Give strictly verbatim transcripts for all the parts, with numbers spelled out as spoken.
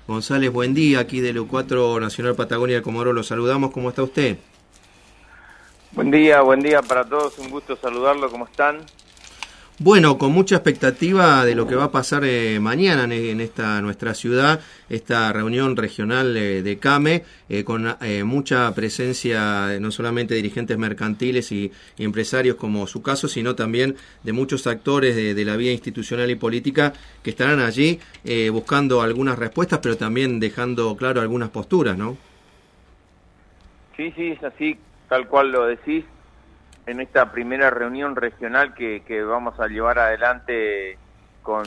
González, buen día, aquí del U cuatro Nacional Patagonia de Comodoro, lo saludamos, ¿cómo está usted? Buen día, buen día para todos, un gusto saludarlo, ¿cómo están? Bueno, con mucha expectativa de lo que va a pasar eh, mañana en, en esta nuestra ciudad, esta reunión regional eh, de CAME, eh, con eh, mucha presencia eh, no solamente de dirigentes mercantiles y, y empresarios como su caso, sino también de muchos actores de, de la vía institucional y política que estarán allí eh, buscando algunas respuestas, pero también dejando claro algunas posturas, ¿no? Sí, sí, es así, tal cual lo decís. En esta primera reunión regional que, que vamos a llevar adelante con,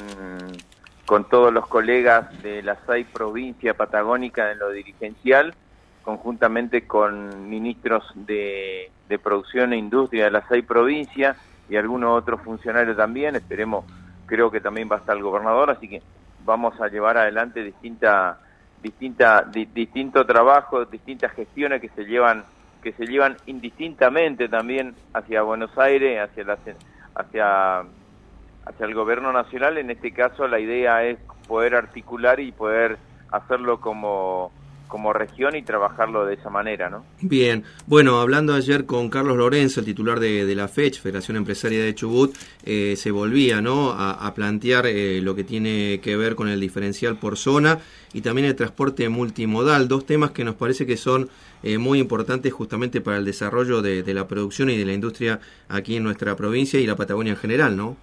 con todos los colegas de las seis provincias patagónicas en lo dirigencial, conjuntamente con ministros de, de producción e industria de las seis provincias y algunos otros funcionarios también, esperemos, creo que también va a estar el gobernador, así que vamos a llevar adelante distinta, distinta, di, distinto trabajo, distintas gestiones que se llevan que se llevan indistintamente también hacia Buenos Aires, hacia, la, hacia, hacia el gobierno nacional. En este caso la idea es poder articular y poder hacerlo como, como región y trabajarlo de esa manera, ¿no? Bien, bueno, hablando ayer con Carlos Lorenzo, el titular de, de la FECH, Federación Empresaria de Chubut, eh, se volvía, ¿no?, a, a plantear eh, lo que tiene que ver con el diferencial por zona y también el transporte multimodal, dos temas que nos parece que son eh, muy importantes justamente para el desarrollo de, de la producción y de la industria aquí en nuestra provincia y la Patagonia en general, ¿no?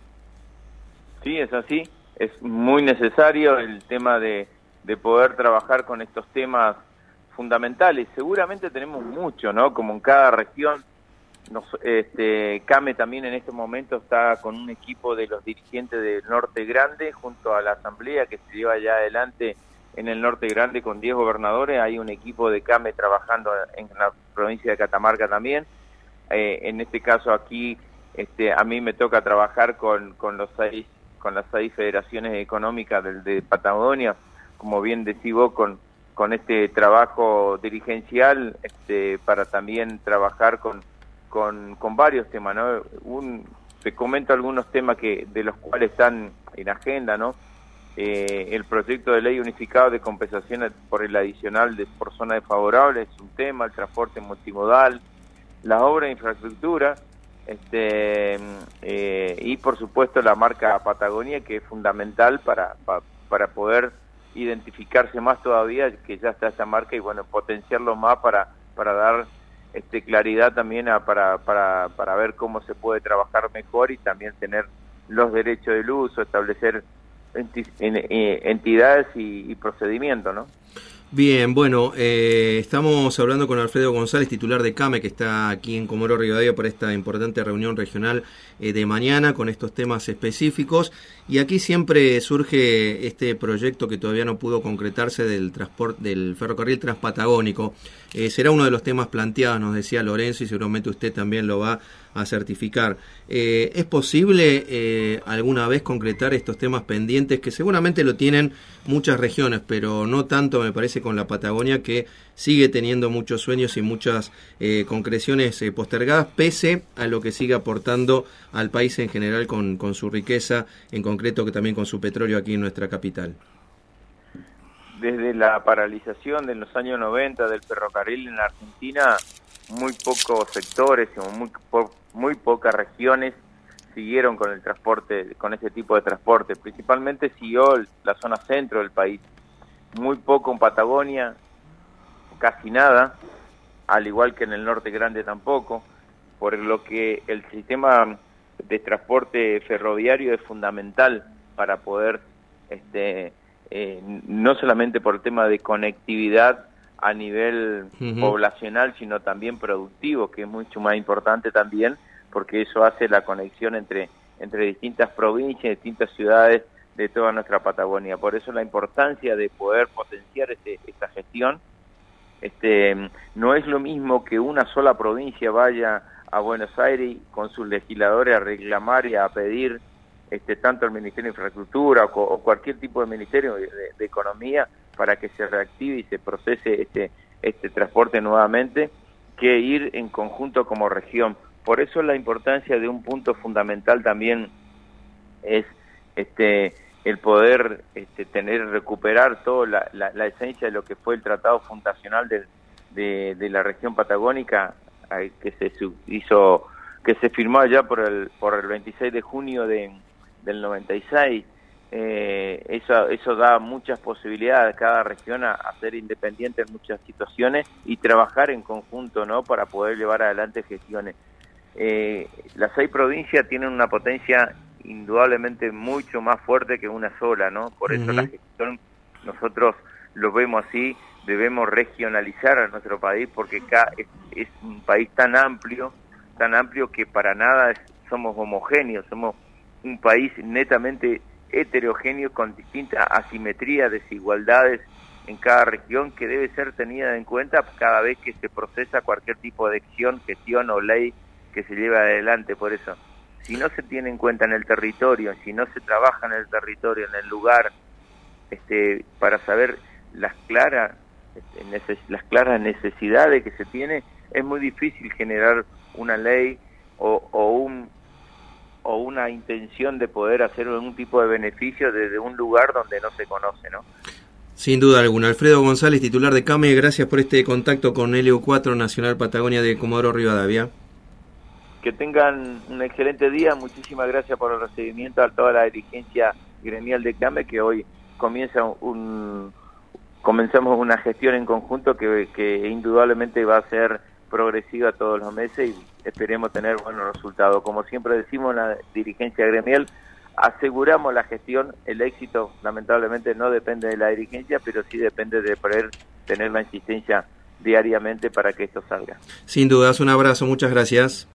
Sí, es así, es muy necesario el tema de, de poder trabajar con estos temas fundamentales. Seguramente tenemos mucho, ¿no? Como en cada región, nos, este, CAME también en este momento está con un equipo de los dirigentes del Norte Grande junto a la asamblea que se lleva ya adelante en el Norte Grande con diez gobernadores. Hay un equipo de CAME trabajando en la provincia de Catamarca también. Eh, en este caso aquí, este, a mí me toca trabajar con, con los seis, con las seis federaciones económicas del, de Patagonia, como bien decís vos, con con este trabajo dirigencial, este, para también trabajar con, con, con varios temas, ¿no? Un, te comento algunos temas que de los cuales están en agenda, ¿no? Eh, el proyecto de ley unificado de compensaciones por el adicional de por zona desfavorable es un tema, el transporte multimodal, las obras de infraestructura, este, eh, y por supuesto la marca Patagonia, que es fundamental para, para, para poder identificarse más todavía, que ya está esta marca, y bueno, potenciarlo más para para dar este claridad también a, para para para ver cómo se puede trabajar mejor y también tener los derechos del uso, establecer enti, en, eh, entidades y, y procedimientos, ¿no? Bien, bueno, eh, estamos hablando con Alfredo González, titular de CAME, que está aquí en Comodoro Rivadavia para esta importante reunión regional eh, de mañana con estos temas específicos. Y aquí siempre surge este proyecto que todavía no pudo concretarse del transporte del ferrocarril transpatagónico. Eh, será uno de los temas planteados, nos decía Lorenzo, y seguramente usted también lo va a certificar. Eh, ¿Es posible eh, alguna vez concretar estos temas pendientes que seguramente lo tienen muchas regiones, pero no tanto, me parece, con la Patagonia, que sigue teniendo muchos sueños y muchas eh, concreciones eh, postergadas, pese a lo que sigue aportando al país en general con, con su riqueza, en concreto que también con su petróleo aquí en nuestra capital? Desde la paralización de los años noventa del ferrocarril en la Argentina, muy pocos sectores, muy, po muy pocas regiones siguieron con el transporte, con ese tipo de transporte. Principalmente siguió la zona centro del país, muy poco en Patagonia, casi nada, al igual que en el Norte Grande tampoco, por lo que el sistema de transporte ferroviario es fundamental para poder, este, eh, no solamente por el tema de conectividad a nivel uh-huh. poblacional, sino también productivo, que es mucho más importante también, porque eso hace la conexión entre, entre distintas provincias, distintas ciudades de toda nuestra Patagonia. Por eso la importancia de poder potenciar este, esta gestión. Este, no es lo mismo que una sola provincia vaya a Buenos Aires con sus legisladores a reclamar y a pedir este, tanto el Ministerio de Infraestructura o, o cualquier tipo de Ministerio de, de, de Economía para que se reactive y se procese este, este transporte nuevamente, que ir en conjunto como región. Por eso la importancia de un punto fundamental también es este el poder este, tener, recuperar toda la, la, la esencia de lo que fue el tratado fundacional de, de, de la región patagónica, que se hizo, que se firmó allá por el, por el veintiséis de junio de, del noventa y seis. Eh, eso, eso da muchas posibilidades a cada región a, a ser independiente en muchas situaciones y trabajar en conjunto, ¿no?, para poder llevar adelante gestiones. Eh, las seis provincias tienen una potencia indudablemente mucho más fuerte que una sola, ¿no? Por eso uh-huh. la gestión, nosotros lo vemos así, debemos regionalizar a nuestro país, porque acá es, es un país tan amplio, tan amplio que para nada es, somos homogéneos, somos un país netamente heterogéneo con distintas asimetrías, desigualdades en cada región, que debe ser tenida en cuenta cada vez que se procesa cualquier tipo de acción, gestión o ley que se lleve adelante. Por eso, si no se tiene en cuenta en el territorio, si no se trabaja en el territorio, en el lugar, este, para saber las claras, este, neces- las claras necesidades que se tiene, es muy difícil generar una ley o, o un o una intención de poder hacer algún tipo de beneficio desde un lugar donde no se conoce, ¿no? Sin duda alguna. Alfredo González, titular de CAME, gracias por este contacto con L U cuatro Nacional Patagonia de Comodoro Rivadavia. Que tengan un excelente día, muchísimas gracias por el recibimiento a toda la dirigencia gremial de CAME, que hoy comienza un comenzamos una gestión en conjunto que, que indudablemente va a ser progresiva todos los meses y esperemos tener buenos resultados. Como siempre decimos, la dirigencia gremial aseguramos la gestión. El éxito lamentablemente no depende de la dirigencia, pero sí depende de poder tener la insistencia diariamente para que esto salga. Sin dudas, un abrazo, muchas gracias.